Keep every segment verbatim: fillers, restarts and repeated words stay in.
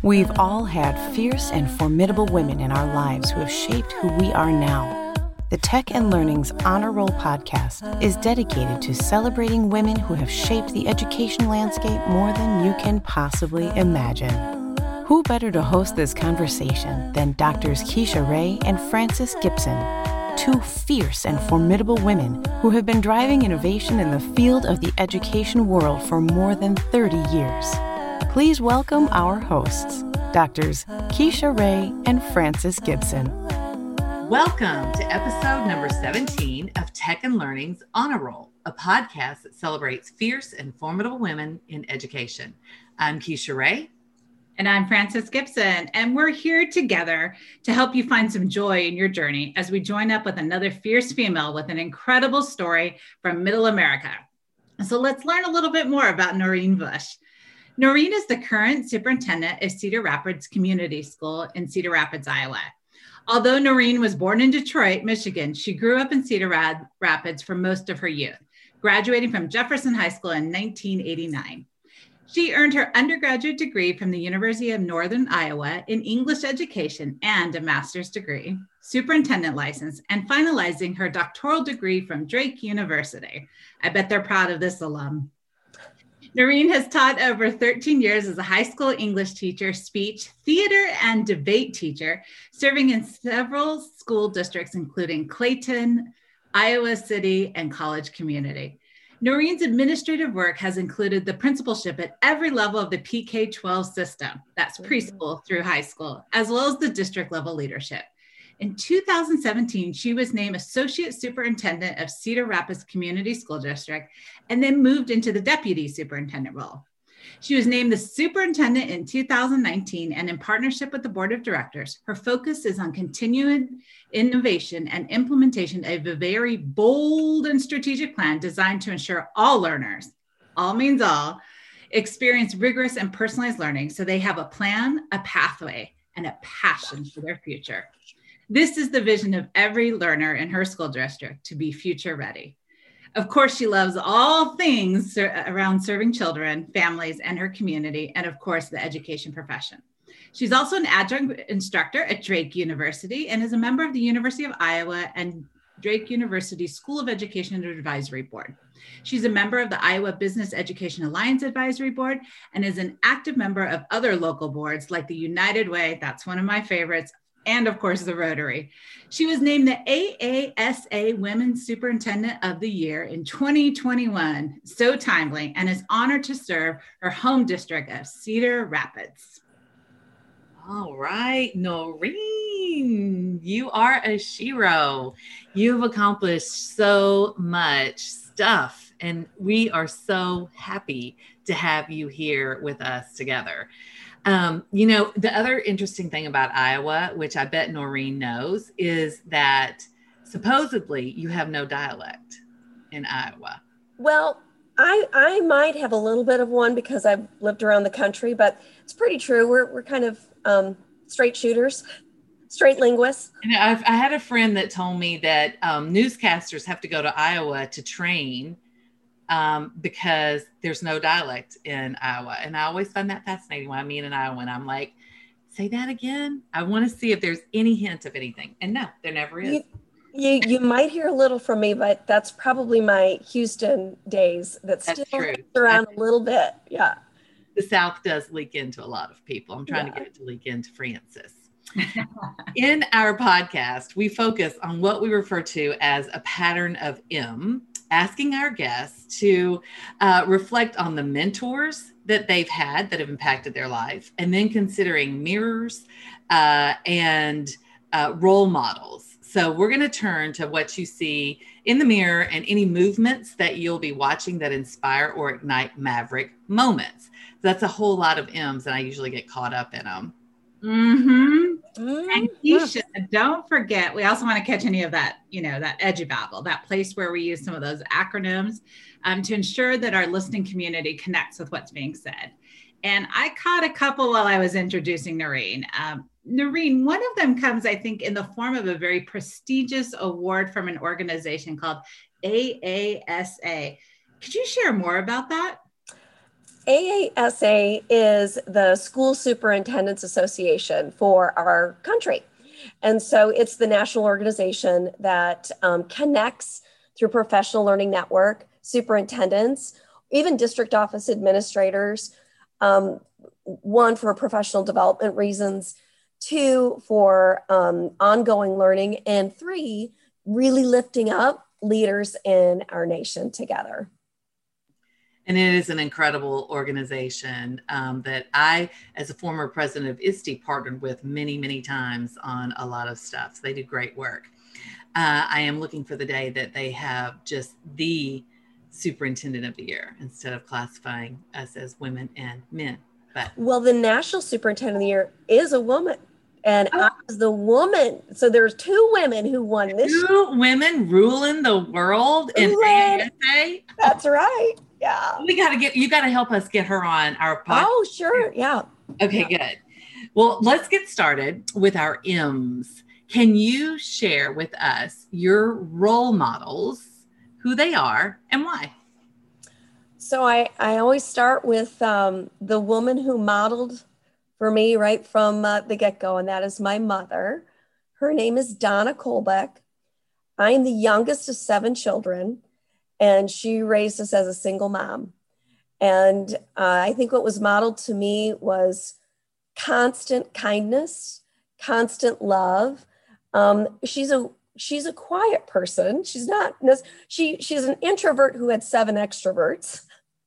We've all had fierce and formidable women in our lives who have shaped who we are now. The Tech and Learning's Honor Roll podcast is dedicated to celebrating women who have shaped the education landscape more than you can possibly imagine. Who better to host this conversation than Doctors Keisha Ray and Frances Gibson, two fierce and formidable women who have been driving innovation in the field of the education world for more than thirty years. Please welcome our hosts, Doctors Keisha Ray and Frances Gibson. Welcome to episode number seventeen of Tech and Learning's Honor Roll, a podcast that celebrates fierce and formidable women in education. I'm Keisha Ray. And I'm Frances Gibson, and we're here together to help you find some joy in your journey as we join up with another fierce female with an incredible story from Middle America. So let's learn a little bit more about Noreen Bush. Noreen is the current superintendent of Cedar Rapids Community School in Cedar Rapids, Iowa. Although Noreen was born in Detroit, Michigan, she grew up in Cedar Rapids for most of her youth, graduating from Jefferson High School in nineteen eighty-nine. She earned her undergraduate degree from the University of Northern Iowa in English education and a master's degree, superintendent license, and finalizing her doctoral degree from Drake University. I bet they're proud of this alum. Noreen has taught over thirteen years as a high school English teacher, speech, theater, and debate teacher, serving in several school districts, including Clayton, Iowa City, and College Community. Noreen's administrative work has included the principalship at every level of the P K twelve system, that's preschool through high school, as well as the district level leadership. In two thousand seventeen, she was named Associate Superintendent of Cedar Rapids Community School District and then moved into the Deputy Superintendent role. She was named the Superintendent in two thousand nineteen, and in partnership with the Board of Directors, her focus is on continuing innovation and implementation of a very bold and strategic plan designed to ensure all learners, all means all, experience rigorous and personalized learning so they have a plan, a pathway, and a passion for their future. This is the vision of every learner in her school district, to be future ready. Of course, she loves all things ser- around serving children, families, and her community, and of course, the education profession. She's also an adjunct instructor at Drake University and is a member of the University of Iowa and Drake University School of Education Advisory Board. She's a member of the Iowa Business Education Alliance Advisory Board and is an active member of other local boards like the United Way, that's one of my favorites, and of course, the Rotary. She was named the A A S A Women's Superintendent of the Year in twenty twenty-one, so timely, and is honored to serve her home district of Cedar Rapids. All right, Noreen, you are a shero. You've accomplished so much stuff, and we are so happy to have you here with us together. Um, you know, the other interesting thing about Iowa, which I bet Noreen knows, is that supposedly you have no dialect in Iowa. Well, I I might have a little bit of one because I've lived around the country, but it's pretty true. We're we're kind of um, straight shooters, straight linguists. And I've, I had a friend that told me that um, newscasters have to go to Iowa to train Um, because there's no dialect in Iowa. And I always find that fascinating when I meet an Iowan. I'm like, say that again. I want to see if there's any hint of anything. And no, there never is. You, you, you might hear a little from me, but that's probably my Houston days that That's still true. around That's, a little bit. Yeah. The South does leak into a lot of people. I'm trying yeah. to get it to leak into Frances. In our podcast, we focus on what we refer to as a pattern of M, asking our guests to uh, reflect on the mentors that they've had that have impacted their life, and then considering mirrors uh, and uh, role models. So we're going to turn to what you see in the mirror and any movements that you'll be watching that inspire or ignite maverick moments. So that's a whole lot of M's, and I usually get caught up in them. Mm-hmm. And Keisha, don't forget, we also want to catch any of that, you know, that edubabble, that place where we use some of those acronyms um, to ensure that our listening community connects with what's being said. And I caught a couple while I was introducing Noreen. Um, Noreen, one of them comes, I think, in the form of a very prestigious award from an organization called A A S A. Could you share more about that? A A S A is the School Superintendents Association for our country. And so it's the national organization that um, connects through Professional Learning Network, superintendents, even district office administrators, um, one, for professional development reasons, two, for um, ongoing learning, and three, really lifting up leaders in our nation together. And it is an incredible organization um, that I, as a former president of I S T E, partnered with many, many times on a lot of stuff. So they do great work. Uh, I am looking for the day that they have just the superintendent of the year instead of classifying us as women and men. But well, the national superintendent of the year is a woman. And oh. I was the woman. So there's two women who won this Two year. Women ruling the world in A A S A? That's right. Yeah. We got to get, you got to help us get her on our podcast. Oh, sure. Yeah. Okay, yeah. Good. Well, let's get started with our M's. Can you share with us your role models, who they are and why? So I, I always start with um, the woman who modeled for me right from uh, the get-go, and that is my mother. Her name is Donna Kolbeck. I'm the youngest of seven children, and she raised us as a single mom. And uh, I think what was modeled to me was constant kindness, constant love. Um, she's a she's a quiet person. She's not she she's an introvert who had seven extroverts,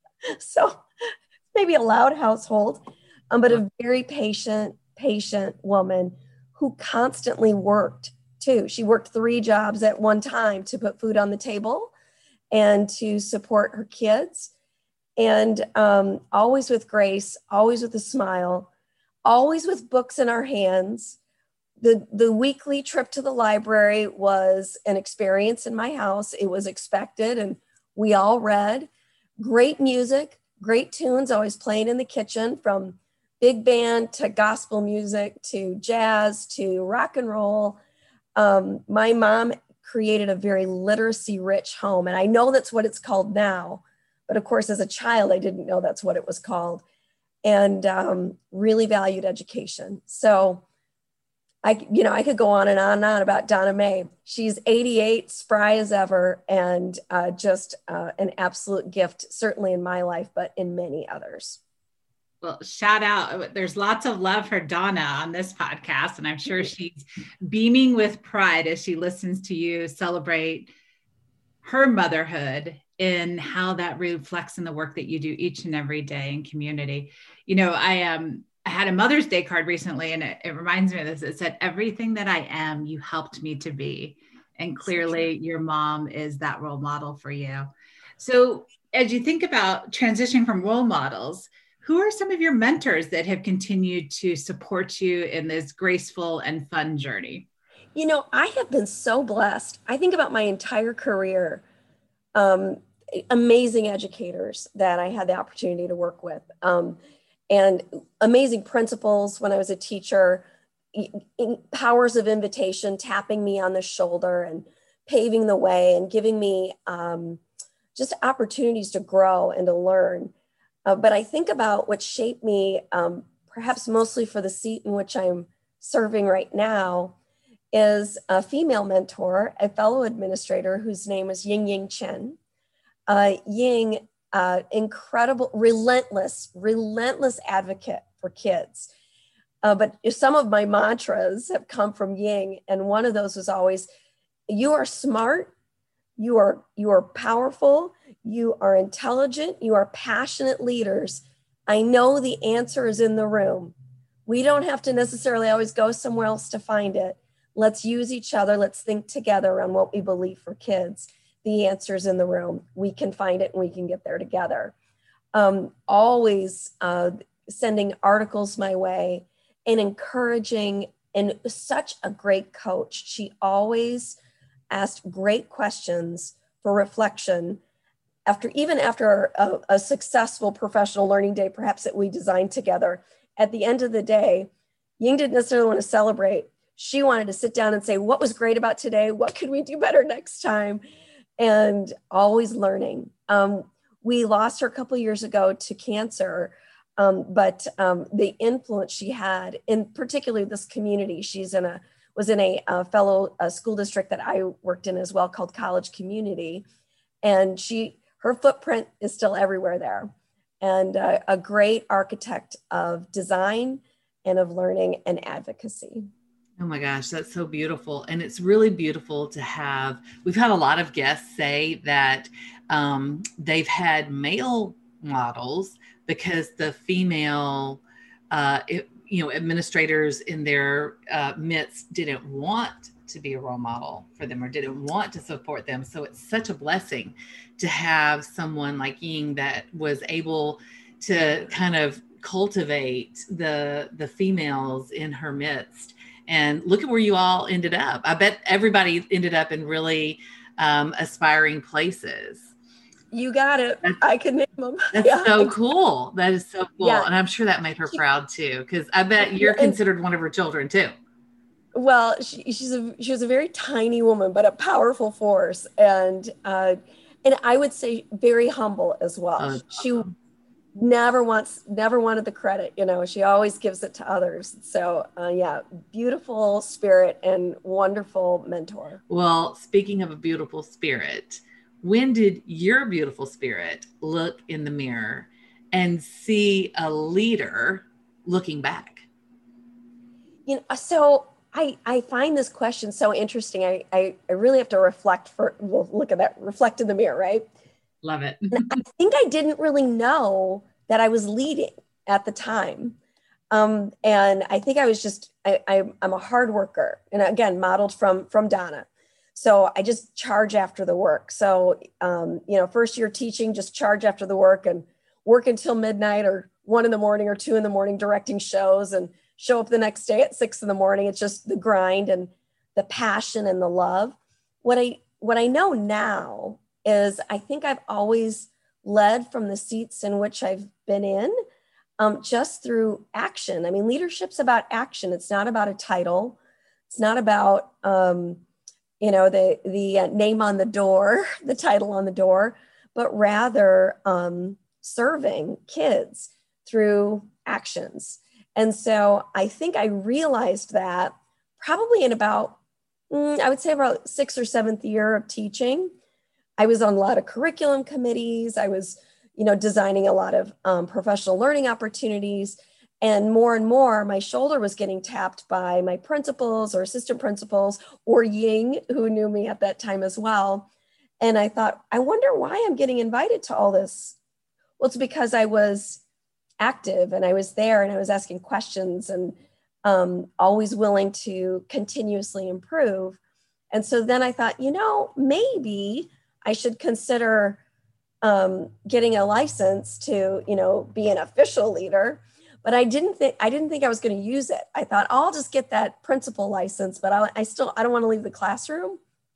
so maybe a loud household. Um, but a very patient, patient woman who constantly worked too. She worked three jobs at one time to put food on the table and to support her kids. And um, always with grace, always with a smile, always with books in our hands. The, the weekly trip to the library was an experience in my house. It was expected, and we all read. Great music, great tunes always playing in the kitchen, from big band to gospel music to jazz to rock and roll. Um, my mom created a very literacy rich home. And I know that's what it's called now. But of course, as a child, I didn't know that's what it was called, and um, really valued education. So I, you know, I could go on and on and on about Donna May. She's eighty-eight, spry as ever, and uh, just uh, an absolute gift, certainly in my life, but in many others. Well, shout out. There's lots of love for Donna on this podcast, and I'm sure she's beaming with pride as she listens to you celebrate her motherhood and how that reflects in the work that you do each and every day in community. You know, I um, I had a Mother's Day card recently, and it, it reminds me of this. It said, "Everything that I am, you helped me to be." And clearly your mom is that role model for you. So as you think about transitioning from role models, who are some of your mentors that have continued to support you in this graceful and fun journey? You know, I have been so blessed. I think about my entire career, um, amazing educators that I had the opportunity to work with, um, and amazing principals when I was a teacher, powers of invitation, tapping me on the shoulder and paving the way and giving me um, just opportunities to grow and to learn. Uh, but I think about what shaped me, um, perhaps mostly for the seat in which I'm serving right now, is a female mentor, a fellow administrator whose name is Ying Ying Chen. Uh, Ying, uh, incredible, relentless, relentless advocate for kids. Uh, but some of my mantras have come from Ying, and one of those was always, "You are smart, you are you are powerful, you are intelligent, you are passionate leaders. I know the answer is in the room. We don't have to necessarily always go somewhere else to find it. Let's use each other. Let's think together on what we believe for kids. The answer is in the room. We can find it and we can get there together." Um, always uh, sending articles my way and encouraging, and such a great coach. She always asked great questions for reflection. After, even after a, a successful professional learning day, perhaps that we designed together, at the end of the day, Ying didn't necessarily want to celebrate. She wanted to sit down and say, what was great about today? What could we do better next time? And always learning. Um, we lost her a couple of years ago to cancer. Um, but um, the influence she had in particularly this community, she's in a, was in a, a fellow a school district that I worked in as well called College Community. And she, her footprint is still everywhere there. And uh, a great architect of design and of learning and advocacy. Oh my gosh, that's so beautiful. And it's really beautiful to have, we've had a lot of guests say that um, they've had male models because the female, uh, it, you know, administrators in their uh, midst didn't want to be a role model for them or didn't want to support them. So it's such a blessing to have someone like Ying that was able to kind of cultivate the, the females in her midst. And look at where you all ended up. I bet everybody ended up in really um, aspiring places. You got it. That's, I can name them. That's yeah. so cool. That is so cool. Yeah. And I'm sure that made her she, proud too, because I bet you're and, considered one of her children too. Well, she, she's a, she was a very tiny woman, but a powerful force. And, uh, and I would say very humble as well. Oh, she awesome. never wants, never wanted the credit, you know, she always gives it to others. So uh, yeah, beautiful spirit and wonderful mentor. Well, speaking of a beautiful spirit, when did your beautiful spirit look in the mirror and see a leader looking back? You know, so I, I find this question so interesting. I, I, I really have to reflect for, well, look at that, reflect in the mirror, right? Love it. I think I didn't really know that I was leading at the time. Um, and I think I was just, I, I, I'm a hard worker. And again, modeled from, from Donna. So I just charge after the work. So, um, you know, first year teaching, just charge after the work and work until midnight or one in the morning or two in the morning, directing shows and show up the next day at six in the morning. It's just the grind and the passion and the love. What I, what I know now is I think I've always led from the seats in which I've been in, um, just through action. I mean, leadership's about action. It's not about a title. It's not about, um, you know, the, the uh, name on the door, the title on the door, but rather um, serving kids through actions. And so I think I realized that probably in about, mm, I would say about sixth or seventh year of teaching. I was on a lot of curriculum committees. I was, you know, designing a lot of um, professional learning opportunities. And more and more, my shoulder was getting tapped by my principals or assistant principals or Ying, who knew me at that time as well. And I thought, I wonder why I'm getting invited to all this. Well, it's because I was active and I was there and I was asking questions and um, always willing to continuously improve. And so then I thought, you know, maybe I should consider um, getting a license to, you know, be an official leader. But I didn't think I didn't think I was going to use it. I thought I'll just get that principal license, but I, I still I don't want to leave the classroom.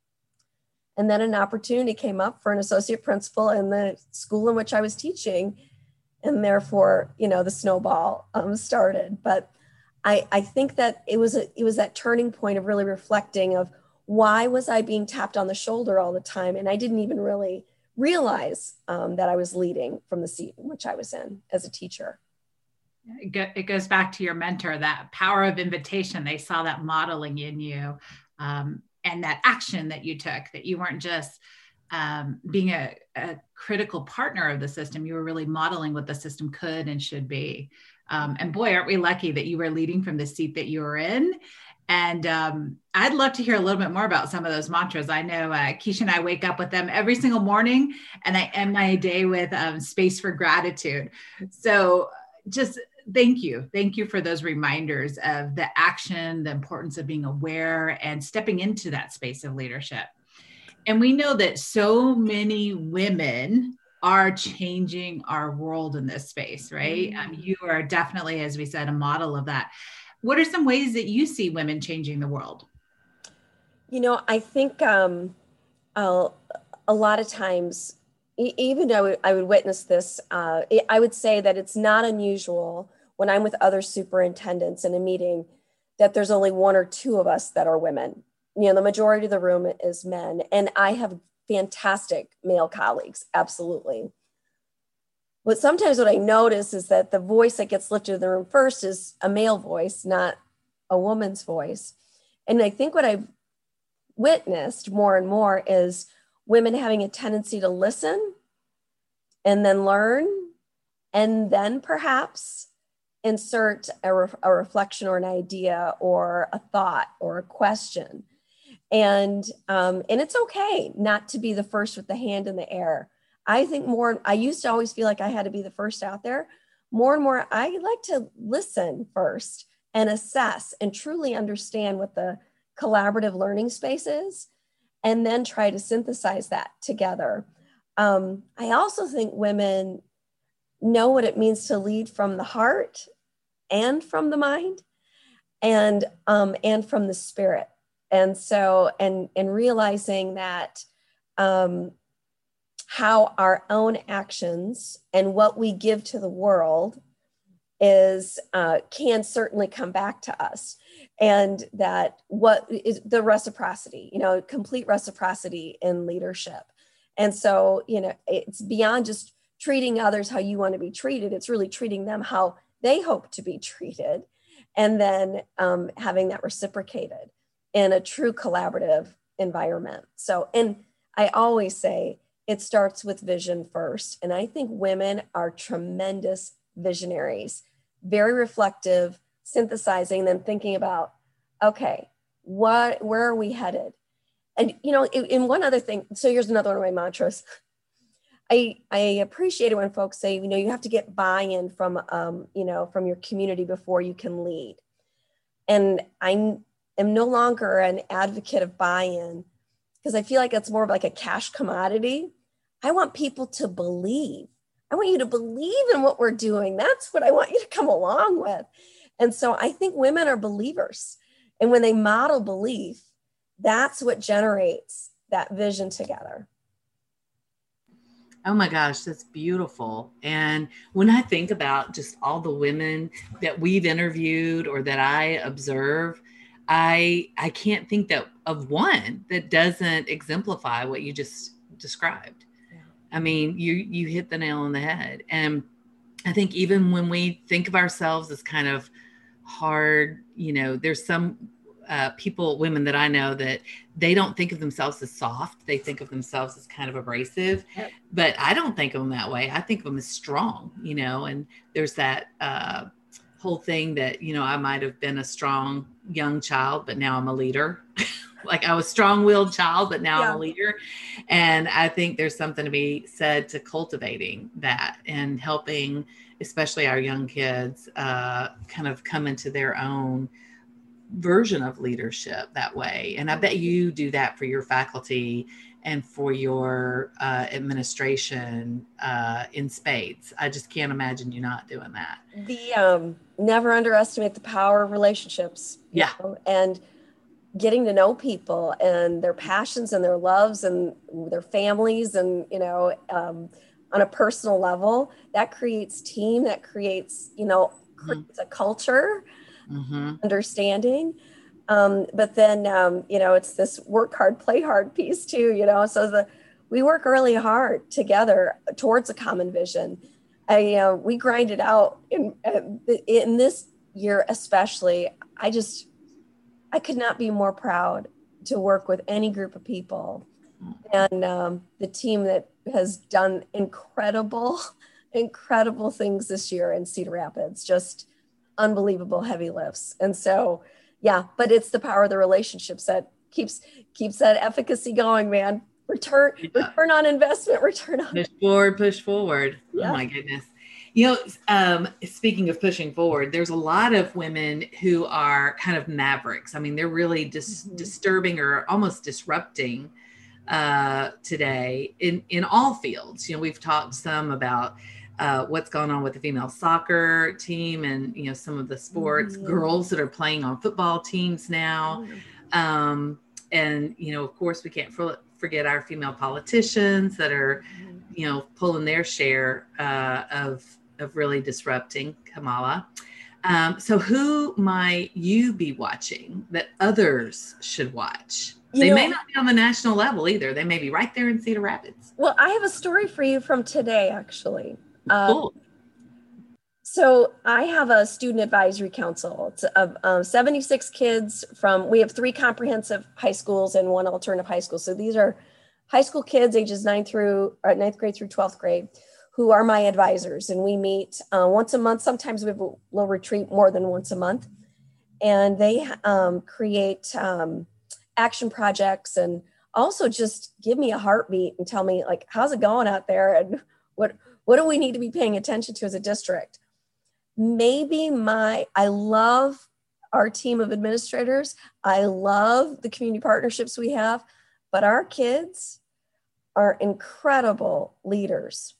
And then an opportunity came up for an associate principal in the school in which I was teaching, and therefore, you know, the snowball um, started. But I I think that it was a, it was that turning point of really reflecting of why was I being tapped on the shoulder all the time, and I didn't even really realize um, that I was leading from the seat in which I was in as a teacher. It goes back to your mentor, that power of invitation. They saw that modeling in you um, and that action that you took, that you weren't just um, being a, a critical partner of the system. You were really modeling what the system could and should be. Um, and boy, aren't we lucky that you were leading from the seat that you were in. And um, I'd love to hear a little bit more about some of those mantras. I know uh, Keisha and I wake up with them every single morning, and I end my day with um, space for gratitude. So just thank you. Thank you for those reminders of the action, the importance of being aware and stepping into that space of leadership. And we know that so many women are changing our world in this space, right? Mm-hmm. Um, you are definitely, as we said, a model of that. What are some ways that you see women changing the world? You know, I think um, uh, a lot of times, even though I would witness this, uh, I would say that it's not unusual when I'm with other superintendents in a meeting that there's only one or two of us that are women. You know, the majority of the room is men. And I have fantastic male colleagues, absolutely. But sometimes what I notice is that the voice that gets lifted in the room first is a male voice, not a woman's voice. And I think what I've witnessed more and more is women having a tendency to listen and then learn, and then perhaps insert a, re- a reflection or an idea or a thought or a question. And, um, and it's okay not to be the first with the hand in the air. I think more, I used to always feel like I had to be the first out there. More and more, I like to listen first and assess and truly understand what the collaborative learning space is, and then try to synthesize that together. Um, I also think women know what it means to lead from the heart and from the mind and, um, and from the spirit. And so, and, and realizing that, um, how our own actions and what we give to the world is, uh, can certainly come back to us. And that what is the reciprocity, you know, complete reciprocity in leadership. And so, you know, it's beyond just treating others how you want to be treated. It's really treating them how they hope to be treated. And then um, having that reciprocated in a true collaborative environment. So, and I always say it starts with vision first. And I think women are tremendous visionaries, very reflective, synthesizing, then thinking about, okay, what, where are we headed? And, you know, in, in one other thing, so here's another one of my mantras. I, I appreciate it when folks say, you know, you have to get buy-in from, um, you know, from your community before you can lead. And I am no longer an advocate of buy-in because I feel like it's more of like a cash commodity. I want people to believe. I want you to believe in what we're doing. That's what I want you to come along with. And so I think women are believers. And when they model belief, that's what generates that vision together. Oh my gosh, that's beautiful. And when I think about just all the women that we've interviewed or that I observe, I I can't think that of one that doesn't exemplify what you just described. Yeah. I mean, you you hit the nail on the head. And I think even when we think of ourselves as kind of hard, you know, there's some uh, people, women that I know that they don't think of themselves as soft. They think of themselves as kind of abrasive, yep. But I don't think of them that way. I think of them as strong, you know, and there's that uh, whole thing that, you know, I might've been a strong young child, but now I'm a leader. Like I was a strong-willed child, but now yeah. I'm a leader. And I think there's something to be said to cultivating that and helping, especially our young kids, uh, kind of come into their own version of leadership that way. And I bet you do that for your faculty and for your uh, administration uh, in spades. I just can't imagine you not doing that. The um, never underestimate the power of relationships. Yeah. Know? And getting to know people and their passions and their loves and their families and, you know, um, on a personal level, that creates team, that creates, you know, creates a culture, mm-hmm. understanding. Um, but then, um, you know, it's this work hard, play hard piece too, you know, so the, we work really hard together towards a common vision. I, uh, we grind it out in, in this year, especially. I just, I could not be more proud to work with any group of people and um, the team that has done incredible, incredible things this year in Cedar Rapids, just unbelievable heavy lifts. And so, yeah, but it's the power of the relationships that keeps, keeps that efficacy going, man. Return, yeah. return on investment, return on. Push forward, push forward. Yeah. Oh my goodness. You know, um, speaking of pushing forward, there's a lot of women who are kind of mavericks. I mean, they're really dis- mm-hmm. disturbing or almost disrupting uh, today in, in all fields. You know, we've talked some about uh, what's going on with the female soccer team and, you know, some of the sports mm-hmm. girls that are playing on football teams now. Mm-hmm. Um, and, you know, of course, we can't for- forget our female politicians that are, mm-hmm. you know, pulling their share uh, of of really disrupting, Kamala. Um, so who might you be watching that others should watch? You they know, may not be on the national level either. They may be right there in Cedar Rapids. Well, I have a story for you from today, actually. Um, Cool. So I have a student advisory council. It's of um, seventy-six kids from, we have three comprehensive high schools and one alternative high school. So these are high school kids ages nine through, or ninth grade through twelfth grade, who are my advisors. And we meet uh, once a month. Sometimes we have a little retreat more than once a month. And they um, create um, action projects and also just give me a heartbeat and tell me, like, how's it going out there? And what, what do we need to be paying attention to as a district? Maybe my, I love our team of administrators. I love the community partnerships we have, but our kids are incredible leaders.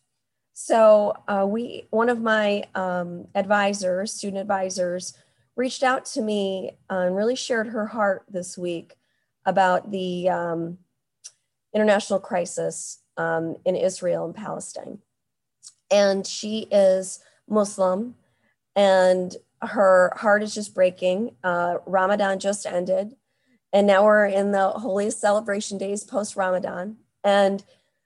So uh, we, one of my um, advisors, student advisors, reached out to me uh, and really shared her heart this week about the um, international crisis um, in Israel and Palestine. And she is Muslim, and her heart is just breaking. Uh, Ramadan just ended, and now we're in the holiest celebration days post-Ramadan. And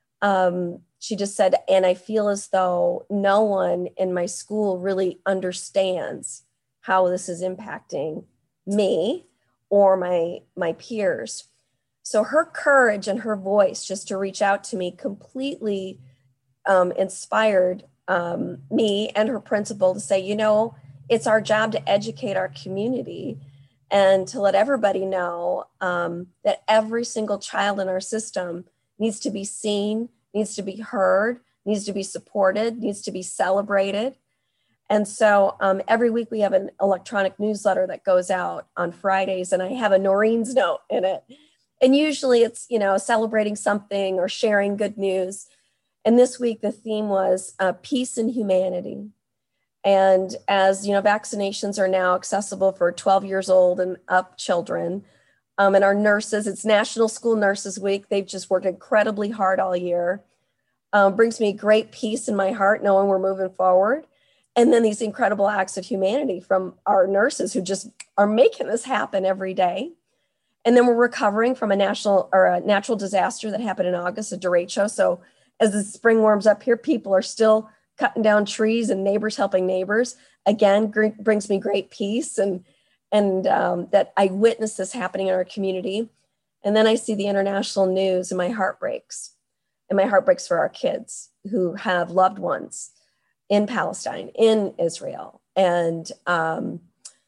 um, she just said, and I feel as though no one in my school really understands how this is impacting me or my, my peers. So her courage and her voice just to reach out to me completely um, inspired um, me and her principal to say, you know, it's our job to educate our community and to let everybody know um, that every single child in our system needs to be seen, needs to be heard, needs to be supported, needs to be celebrated. And so um, every week we have an electronic newsletter that goes out on Fridays, and I have a Noreen's note in it. And usually it's, you know, celebrating something or sharing good news. And this week the theme was uh, peace and humanity. And as you know, vaccinations are now accessible for twelve years old and up children. Um, and our nurses, it's National School Nurses Week. They've just worked incredibly hard all year. Um, brings me great peace in my heart knowing we're moving forward. And then these incredible acts of humanity from our nurses who just are making this happen every day. And then we're recovering from a national or a natural disaster that happened in August, a derecho. So as the spring warms up here, people are still cutting down trees and neighbors helping neighbors. Again, gr- brings me great peace and, and um, that I witness this happening in our community. And then I see the international news and my heart breaks. And my heart breaks for our kids who have loved ones in Palestine, in Israel. And um,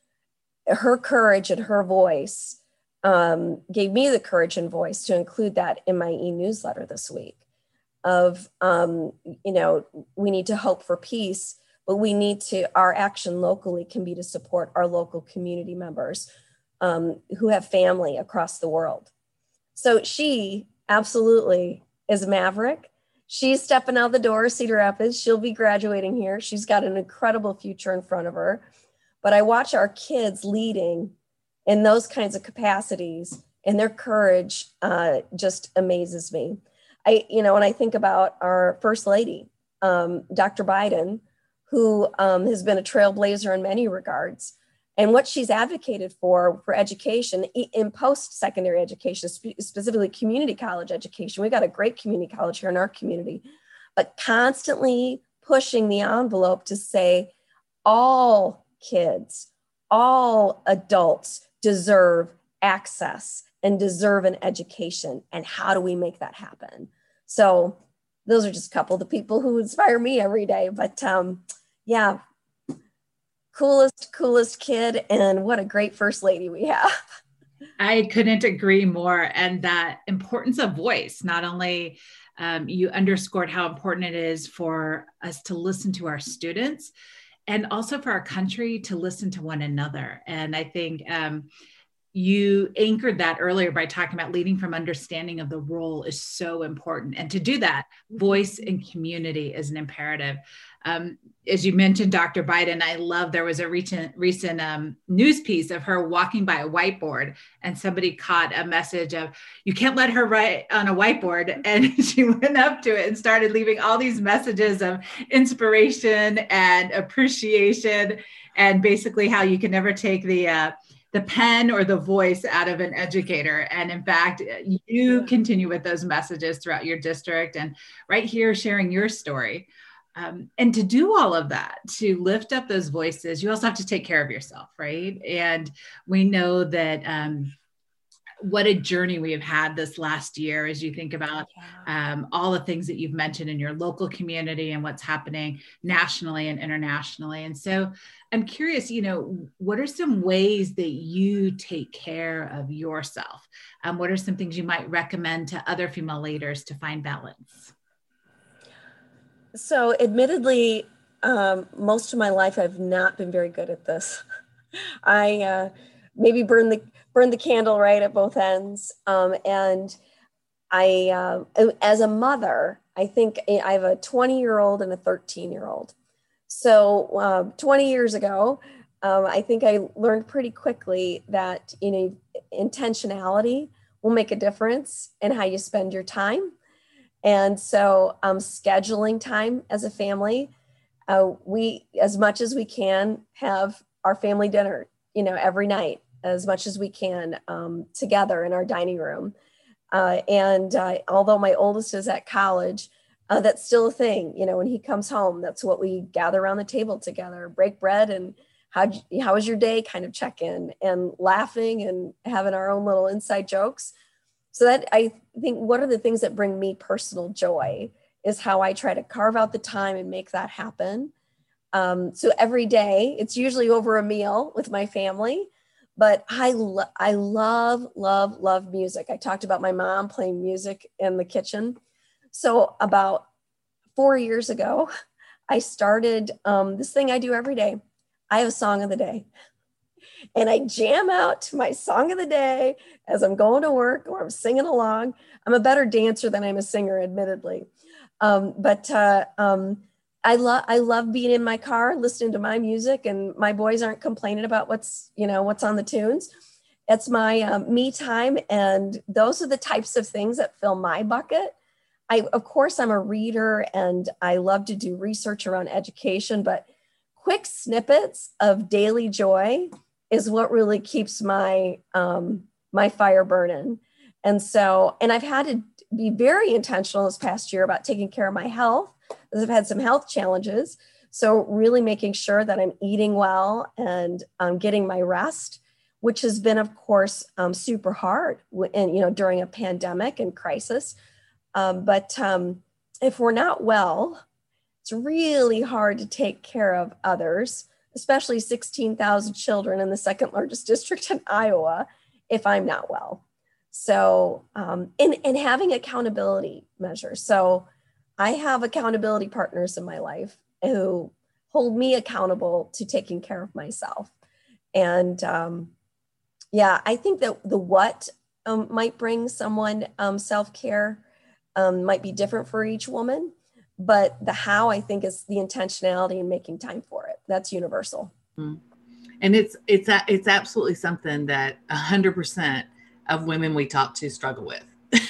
her courage and her voice um, gave me the courage and voice to include that in my e-newsletter this week of, um, you know, we need to hope for peace, but we need to, our action locally can be to support our local community members um, who have family across the world. So she absolutely is a maverick. She's stepping out the door, Cedar Rapids. She'll be graduating here. She's got an incredible future in front of her. But I watch our kids leading in those kinds of capacities, and their courage uh, just amazes me. I, you know, when I think about our First Lady, um, Doctor Biden, who um, has been a trailblazer in many regards, and what she's advocated for, for education in post-secondary education, spe- specifically community college education. We got a great community college here in our community, but constantly pushing the envelope to say all kids, all adults deserve access and deserve an education. And how do we make that happen? So those are just a couple of the people who inspire me every day. But um, yeah, coolest, coolest kid. And what a great First Lady we have. I couldn't agree more. And that importance of voice, not only um, you underscored how important it is for us to listen to our students and also for our country to listen to one another. And I think um, you anchored that earlier by talking about leading from understanding of the role is so important. And to do that, voice and community is an imperative. Um, as you mentioned, Doctor Biden, I love there was a recent, recent um, news piece of her walking by a whiteboard, and somebody caught a message of, you can't let her write on a whiteboard. And she went up to it and started leaving all these messages of inspiration and appreciation, and basically how you can never take the uh, the pen or the voice out of an educator. And in fact, you continue with those messages throughout your district and right here sharing your story. Um, and to do all of that, to lift up those voices, you also have to take care of yourself, right? And we know that um, what a journey we have had this last year as you think about um, all the things that you've mentioned in your local community and what's happening nationally and internationally. And so I'm curious, you know, what are some ways that you take care of yourself? Um, what are some things you might recommend to other female leaders to find balance? So admittedly, um, most of my life, I've not been very good at this. I uh, maybe burn the burn the candle right at both ends. Um, and I, uh, as a mother, I think I have a twenty year old and a thirteen year old. So uh, twenty years ago, um, I think I learned pretty quickly that, you know, intentionality will make a difference in how you spend your time. And so um, scheduling time as a family, uh, we, as much as we can, have our family dinner, you know, every night, as much as we can um, together in our dining room. Uh, and uh, although my oldest is at college, uh, that's still a thing. You know, when he comes home, that's what we gather around the table together, break bread, and how how was your day kind of check in, and laughing and having our own little inside jokes. So that, I think, one of the things that bring me personal joy is how I try to carve out the time and make that happen. Um, so every day, it's usually over a meal with my family, but I, lo- I love, love, love music. I talked about my mom playing music in the kitchen. So about four years ago, I started um, this thing I do every day. I have a song of the day. And I jam out to my song of the day as I'm going to work or I'm singing along. I'm a better dancer than I'm a singer, admittedly. Um, but uh, um, I love I love being in my car, listening to my music, and my boys aren't complaining about what's, you know, what's on the tunes. It's my um, me time. And those are the types of things that fill my bucket. I, of course, I'm a reader and I love to do research around education, but quick snippets of daily joy is what really keeps my um, my fire burning. And so, and I've had to be very intentional this past year about taking care of my health, because I've had some health challenges. So really making sure that I'm eating well and um, getting my rest, which has been, of course, um, super hard, and you know, during a pandemic and crisis. Um, but um, if we're not well, it's really hard to take care of others, especially sixteen thousand children in the second largest district in Iowa, if I'm not well. So, um, and, and having accountability measures. So I have accountability partners in my life who hold me accountable to taking care of myself. And um, yeah, I think that the what um, might bring someone um, self-care um, might be different for each woman. But the how, I think, is the intentionality and making time for it. That's universal. Mm. And it's it's a, it's absolutely something that one hundred percent of women we talk to struggle with.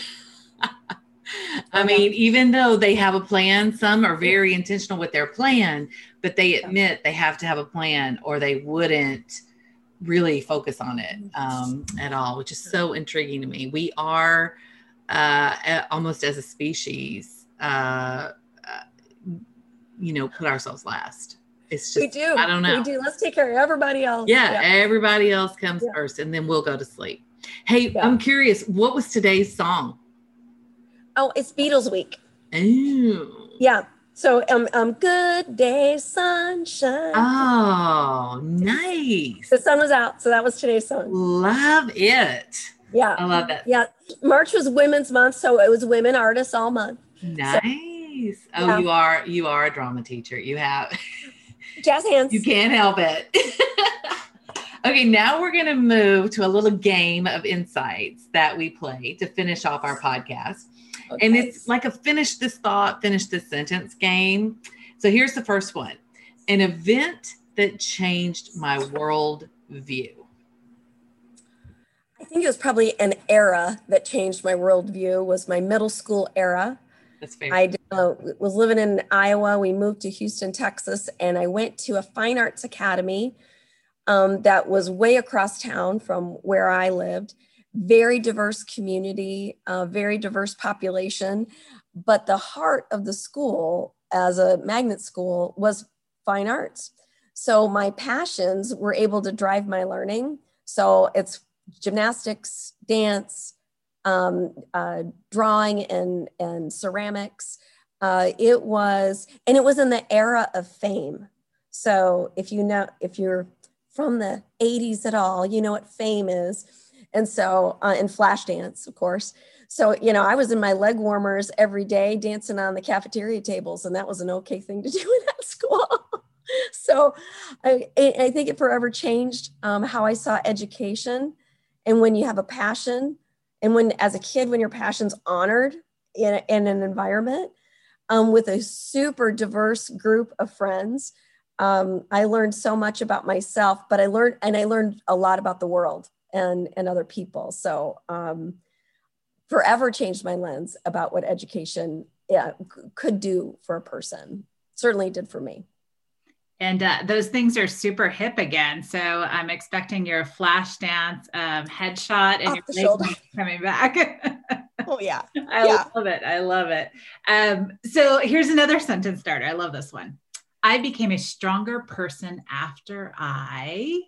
I mean, even though they have a plan, some are very intentional with their plan, but they admit they have to have a plan or they wouldn't really focus on it um, at all, which is so intriguing to me. We are uh, almost as a species, uh, you know, put ourselves last. It's just, we do. I don't know. We do. Let's take care of everybody else. Yeah, yeah. Everybody else comes yeah. first, and then we'll go to sleep. Hey, yeah. I'm curious, what was today's song? Oh, it's Beatles week. Oh. Yeah. So, um, um, Good Day, Sunshine. Oh, nice. The sun was out, so that was today's song. Love it. Yeah. I love that. Yeah. March was Women's Month, so it was women artists all month. Nice. So, oh, yeah. you are you are a drama teacher. You have jazz hands. You can't help it. Okay, now we're going to move to a little game of insights that we play to finish off our podcast. Okay. And it's like a finish this thought, finish this sentence game. So here's the first one. An event that changed my world view. I think it was probably an era that changed my worldview, was my middle school era. That's fair. I uh, was living in Iowa. We moved to Houston, Texas, and I went to a fine arts academy um, that was way across town from where I lived. Very diverse community, uh, very diverse population. But the heart of the school as a magnet school was fine arts. So my passions were able to drive my learning. So it's gymnastics, dance, um, uh, drawing, and, and ceramics. Uh, it was, and it was in the era of fame. So if you know, if you're from the eighties at all, you know what fame is. And so, uh, and flash dance, of course. So, you know, I was in my leg warmers every day dancing on the cafeteria tables, and that was an okay thing to do in that school. So I, I think it forever changed um, how I saw education. And when you have a passion, and when, as a kid, when your passion's honored in, a, in an environment um, with a super diverse group of friends, um, I learned so much about myself, but I learned, and I learned a lot about the world and, and other people. So um, forever changed my lens about what education yeah, c- could do for a person. Certainly did for me. And uh, those things are super hip again. So I'm expecting your flash dance um, headshot and Off your the leg shoulder. coming back. Oh yeah. I yeah. love it. I love it. Um, so here's another sentence starter. I love this one. I became a stronger person after I.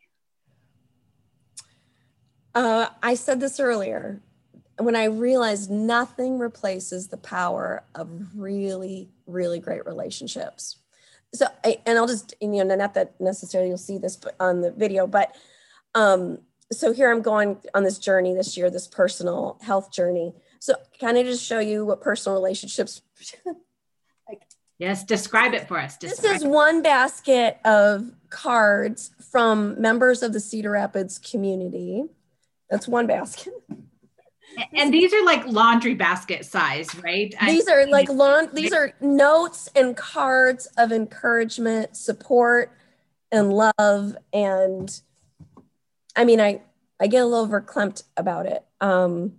Uh, I said this earlier. When I realized nothing replaces the power of really, really great relationships. So, I, and I'll just, you know, not that necessarily you'll see this on the video, but um, so here I'm going on this journey this year, this personal health journey. So kind of just show you what personal relationships. like, yes, describe it for us. Describe this is one basket of cards from members of the Cedar Rapids community. That's one basket. And these are like laundry basket size, right? These are like lawn, these are notes and cards of encouragement, support, and love. And I mean, I, I get a little verklempt about it. Um,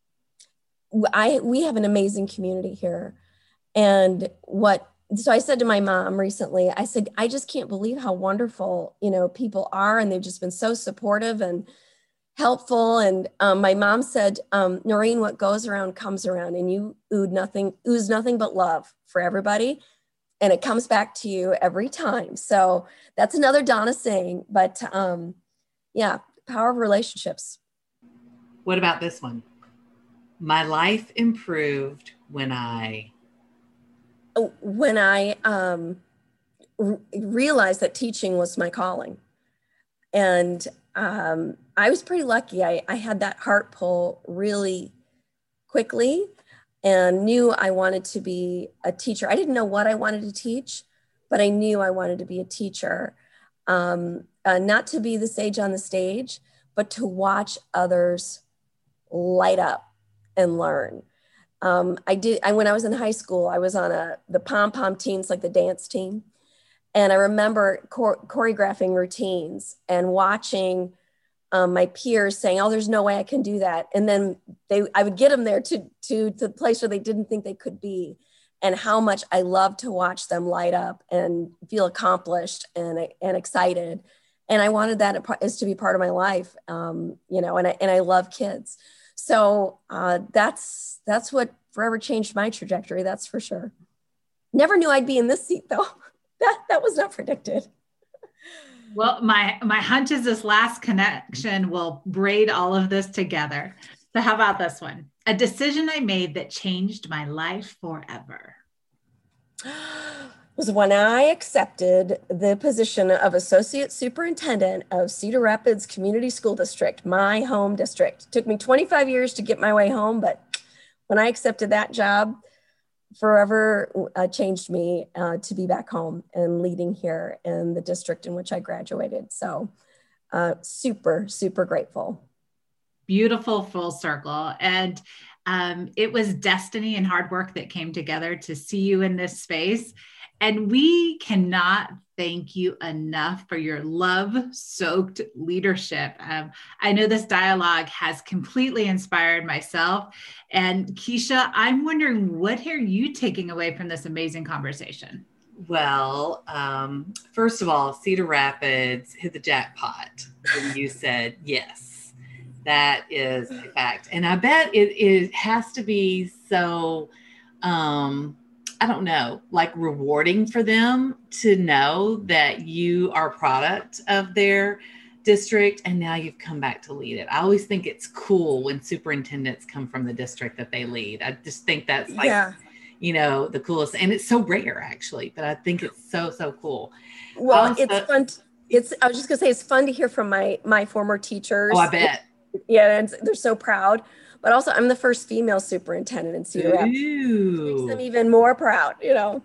I, we have an amazing community here. And what, so I said to my mom recently, I said, I just can't believe how wonderful, you know, people are. And they've just been so supportive and helpful. And um, my mom said, um, Noreen, what goes around comes around, and you ooze nothing, ooze nothing but love for everybody. And it comes back to you every time. So that's another Donna saying, but um, yeah, power of relationships. What about this one? My life improved when I... When I um, r- realized that teaching was my calling. And um, I was pretty lucky. I, I had that heart pull really quickly and knew I wanted to be a teacher. I didn't know what I wanted to teach, but I knew I wanted to be a teacher. Um, uh, not to be the sage on the stage, but to watch others light up and learn. Um, I did, I, when I was in high school, I was on a, the pom-pom teams, like the dance team. And I remember chor- choreographing routines and watching um, my peers saying, oh, there's no way I can do that. And then they, I would get them there to, to, to the place where they didn't think they could be, and how much I love to watch them light up and feel accomplished and, and excited. And I wanted that as to be part of my life, um, you know, and I, and I love kids. So uh, that's, that's what forever changed my trajectory. That's for sure. Never knew I'd be in this seat though. That, that was not predicted. Well, my, my hunch is this last connection will braid all of this together. So how about this one? A decision I made that changed my life forever. Was when I accepted the position of Associate Superintendent of Cedar Rapids Community School District, my home district. It took me twenty-five years to get my way home, but when I accepted that job, forever uh, changed me uh, to be back home and leading here in the district in which I graduated. So uh, super, super grateful. Beautiful full circle. And um, it was destiny and hard work that came together to see you in this space. And we cannot thank you enough for your love-soaked leadership. Um, I know this dialogue has completely inspired myself. And Keisha, I'm wondering, what are you taking away from this amazing conversation? Well, um, first of all, Cedar Rapids hit the jackpot when you said yes. That is a fact. And I bet it, it has to be so... Um, I don't know, like rewarding for them to know that you are a product of their district and now you've come back to lead it. I always think it's cool when superintendents come from the district that they lead. I just think that's like, yeah. you know, the coolest, and it's so rare actually, but I think it's so, so cool. Well, also, it's fun. To, it's, I was just gonna say, it's fun to hear from my, my former teachers. Oh, I bet. Yeah. And they're so proud, but also I'm the first female superintendent in Cedar Rapids. Makes them even more proud, you know?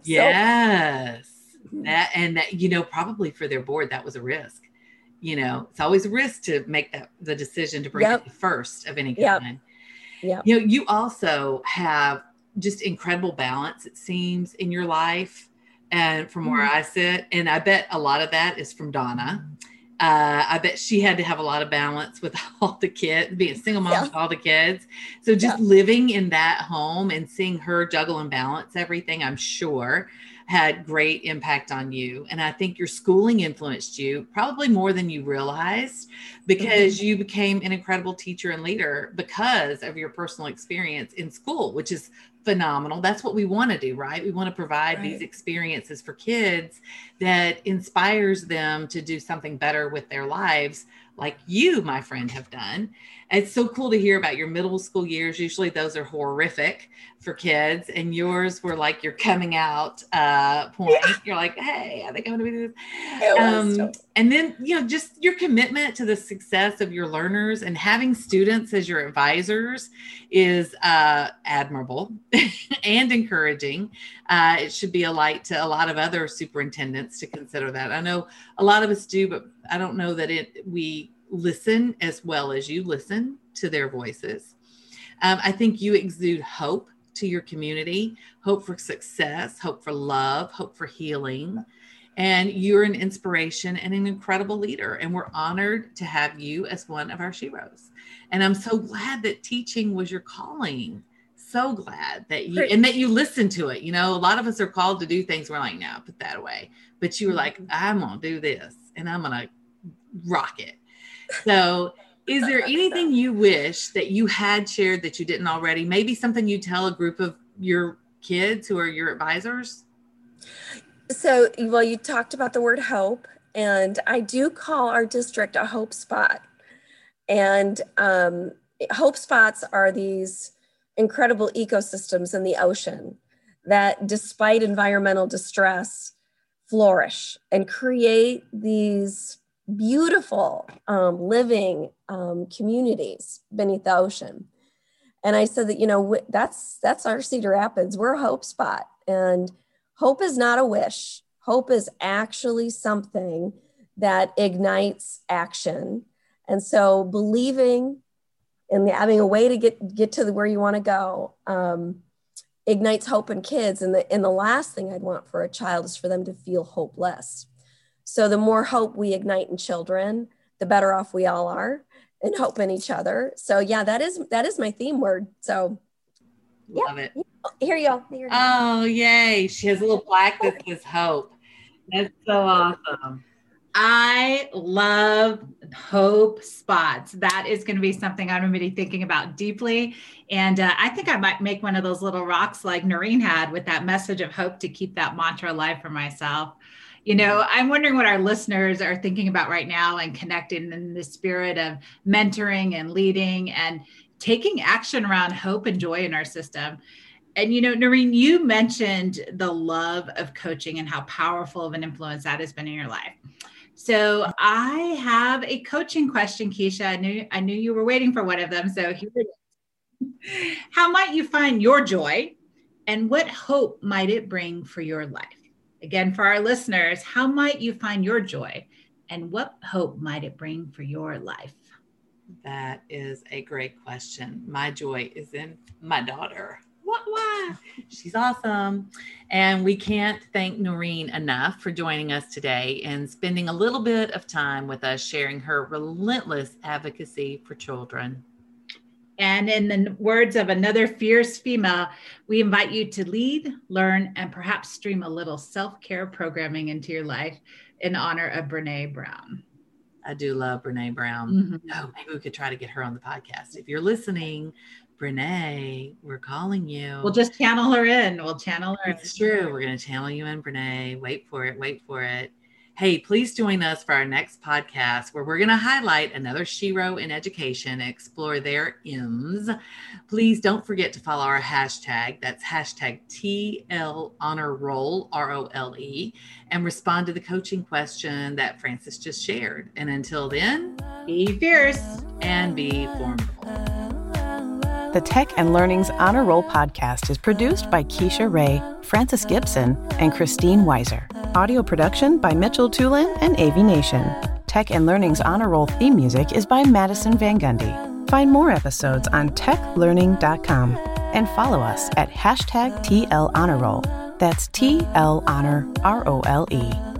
Yes. So. That, and that, you know, probably for their board, that was a risk. You know, it's always a risk to make that the decision to bring yep. it first of any kind. Yeah. You know, you also have just incredible balance, it seems, in your life. And from where mm-hmm. I sit, and I bet a lot of that is from Donna. Uh, I bet she had to have a lot of balance with all the kids, being a single mom yeah. with all the kids. So just yeah. living in that home and seeing her juggle and balance everything, I'm sure had great impact on you. And I think your schooling influenced you probably more than you realized, because mm-hmm. you became an incredible teacher and leader because of your personal experience in school, which is phenomenal. That's what we want to do, right? We want to provide right. these experiences for kids that inspires them to do something better with their lives, like you, my friend, have done. It's so cool to hear about your middle school years. Usually those are horrific for kids, and yours were like your coming out uh, point. Yeah. You're like, hey, I think I'm going to be this. Um, and then, you know, just your commitment to the success of your learners and having students as your advisors is uh, admirable and encouraging. Uh, it should be a light to a lot of other superintendents to consider that. I know a lot of us do, but I don't know that it we listen as well as you listen to their voices. Um, I think you exude hope to your community, hope for success, hope for love, hope for healing. And you're an inspiration and an incredible leader. And we're honored to have you as one of our sheroes. And I'm so glad that teaching was your calling. So glad that you, and that you listened to it. You know, a lot of us are called to do things. We're like, no, put that away. But you were like, I'm going to do this and I'm going to rock it. So is there anything you wish that you had shared that you didn't already? Maybe something you tell a group of your kids who are your advisors? So, well, you talked about the word hope, and I do call our district a hope spot. And um, hope spots are these incredible ecosystems in the ocean that, despite environmental distress, flourish and create these beautiful um, living um, communities beneath the ocean. And I said that, you know, that's that's our Cedar Rapids. We're a hope spot. And hope is not a wish. Hope is actually something that ignites action. And so believing in having a way to get, get to the, where you want to go um, ignites hope in kids. And the, and the last thing I'd want for a child is for them to feel hopeless. So the more hope we ignite in children, the better off we all are, and hope in each other. So yeah, that is that is my theme word. So yeah, love it. Here you go. Here you go. Oh, yay. She has a little plaque that says hope. That's so awesome. I love hope spots. That is going to be something I'm going to be thinking about deeply. And uh, I think I might make one of those little rocks like Noreen had with that message of hope to keep that mantra alive for myself. You know, I'm wondering what our listeners are thinking about right now and connecting in the spirit of mentoring and leading and taking action around hope and joy in our system. And, you know, Noreen, you mentioned the love of coaching and how powerful of an influence that has been in your life. So I have a coaching question, Keisha. I knew, I knew you were waiting for one of them. So here it is. How might you find your joy, and what hope might it bring for your life? Again, for our listeners, how might you find your joy, and what hope might it bring for your life? That is a great question. My joy is in my daughter. Wah, wah. She's awesome. And we can't thank Noreen enough for joining us today and spending a little bit of time with us, sharing her relentless advocacy for children. And in the words of another fierce female, we invite you to lead, learn, and perhaps stream a little self-care programming into your life in honor of Brene Brown. I do love Brene Brown. Mm-hmm. Oh, maybe we could try to get her on the podcast. If you're listening, Brene, we're calling you. We'll just channel her in. We'll channel her. It's true. We're going to channel you in, Brene. Wait for it. Wait for it. Hey, please join us for our next podcast where we're going to highlight another shero in education and explore their M's. Please don't forget to follow our hashtag. That's hashtag T L Honor Roll, R O L E, and respond to the coaching question that Frances just shared. And until then, be fierce and be formidable. The Tech and Learning's Honor Roll podcast is produced by Keisha Ray, Frances Gibson, and Christine Weiser. Audio production by Mitchell Tulin and A V Nation. Tech and Learning's Honor Roll theme music is by Madison Van Gundy. Find more episodes on tech learning dot com and follow us at hashtag T L Honor Roll. That's T L Honor, R O L E.